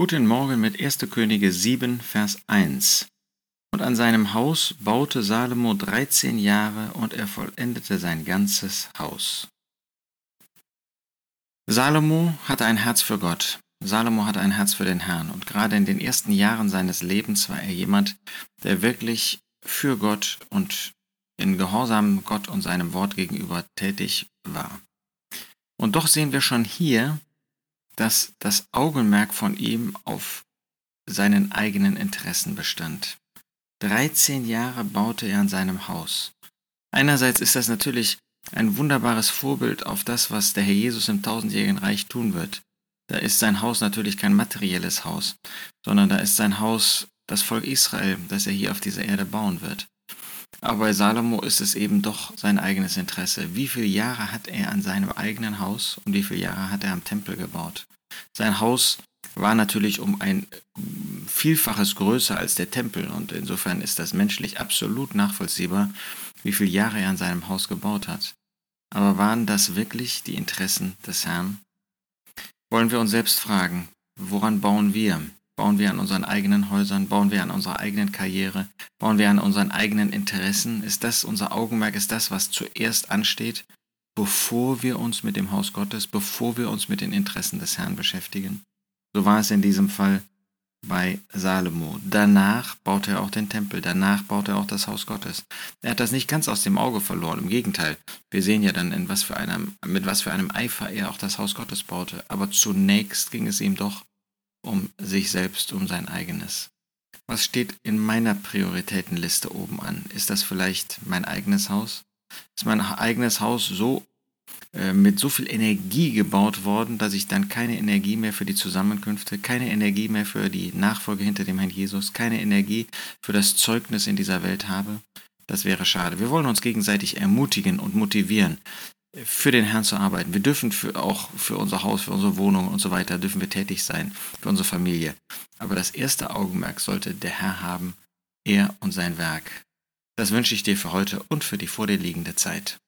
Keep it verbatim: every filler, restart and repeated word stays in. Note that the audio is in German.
Guten Morgen mit erster Könige sieben, Vers eins. Und an seinem Haus baute Salomo dreizehn Jahre, und er vollendete sein ganzes Haus. Salomo hatte ein Herz für Gott. Salomo hatte ein Herz für den Herrn. Und gerade in den ersten Jahren seines Lebens war er jemand, der wirklich für Gott und in Gehorsam Gott und seinem Wort gegenüber tätig war. Und doch sehen wir schon hier, dass das Augenmerk von ihm auf seinen eigenen Interessen bestand. dreizehn Jahre baute er an seinem Haus. Einerseits ist das natürlich ein wunderbares Vorbild auf das, was der Herr Jesus im tausendjährigen Reich tun wird. Da ist sein Haus natürlich kein materielles Haus, sondern da ist sein Haus das Volk Israel, das er hier auf dieser Erde bauen wird. Aber bei Salomo ist es eben doch sein eigenes Interesse. Wie viele Jahre hat er an seinem eigenen Haus und wie viele Jahre hat er am Tempel gebaut? Sein Haus war natürlich um ein Vielfaches größer als der Tempel, und insofern ist das menschlich absolut nachvollziehbar, wie viele Jahre er an seinem Haus gebaut hat. Aber waren das wirklich die Interessen des Herrn? Wollen wir uns selbst fragen, woran bauen wir? Bauen wir an unseren eigenen Häusern? Bauen wir an unserer eigenen Karriere? Bauen wir an unseren eigenen Interessen? Ist das unser Augenmerk? Ist das, was zuerst ansteht, bevor wir uns mit dem Haus Gottes, bevor wir uns mit den Interessen des Herrn beschäftigen? So war es in diesem Fall bei Salomo. Danach baute er auch den Tempel, danach baute er auch das Haus Gottes. Er hat das nicht ganz aus dem Auge verloren, im Gegenteil. Wir sehen ja dann, in was für einem, mit was für einem Eifer er auch das Haus Gottes baute. Aber zunächst ging es ihm doch um sich selbst, um sein eigenes. Was steht in meiner Prioritätenliste oben an? Ist das vielleicht mein eigenes Haus? Ist mein eigenes Haus so äh, mit so viel Energie gebaut worden, dass ich dann keine Energie mehr für die Zusammenkünfte, keine Energie mehr für die Nachfolge hinter dem Herrn Jesus, keine Energie für das Zeugnis in dieser Welt habe? Das wäre schade. Wir wollen uns gegenseitig ermutigen und motivieren, für den Herrn zu arbeiten. Wir dürfen für, auch für unser Haus, für unsere Wohnung und so weiter, dürfen wir tätig sein, für unsere Familie. Aber das erste Augenmerk sollte der Herr haben, er und sein Werk. Das wünsche ich dir für heute und für die vor dir liegende Zeit.